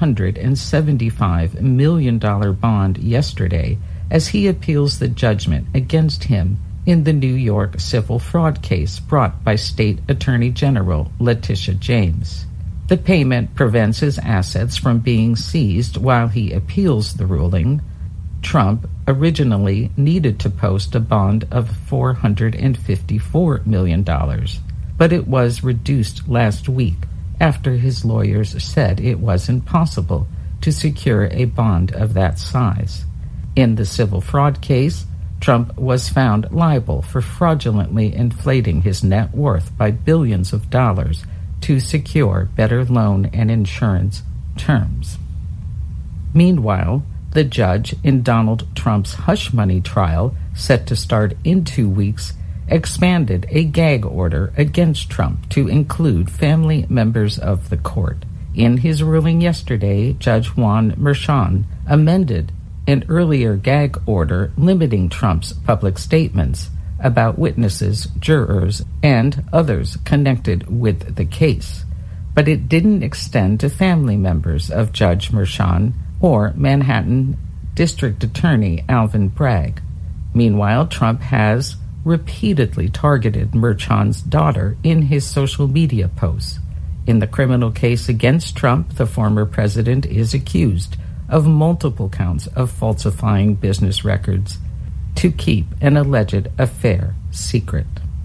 $175 million bond yesterday as he appeals the judgment against him in the New York civil fraud case brought by State Attorney General Letitia James. The payment prevents his assets from being seized while he appeals the ruling. Trump originally needed to post a bond of $454 million, but it was reduced last week after his lawyers said it was impossible to secure a bond of that size. In the civil fraud case, Trump was found liable for fraudulently inflating his net worth by billions of dollars to secure better loan and insurance terms. Meanwhile, the judge in Donald Trump's hush money trial, set to start in 2 weeks, expanded a gag order against Trump to include family members of the court. In his ruling yesterday, Judge Juan Merchan amended an earlier gag order limiting Trump's public statements about witnesses, jurors, and others connected with the case. But it didn't extend to family members of Judge Merchan or Manhattan District Attorney Alvin Bragg. Meanwhile, Trump has repeatedly targeted Merchan's daughter in his social media posts. In the criminal case against Trump, the former president is accused of multiple counts of falsifying business records to keep an alleged affair secret.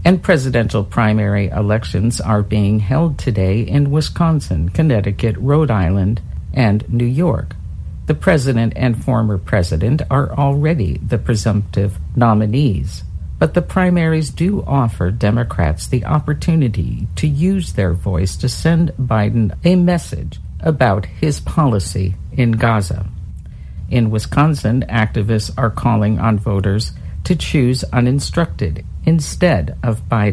And presidential primary elections are being held today in Wisconsin, Connecticut, Rhode Island, and New York. The president and former president are already the presumptive nominees, but the primaries do offer Democrats the opportunity to use their voice to send Biden a message about his policy in Gaza. In Wisconsin, activists are calling on voters to choose uninstructed instead of Biden.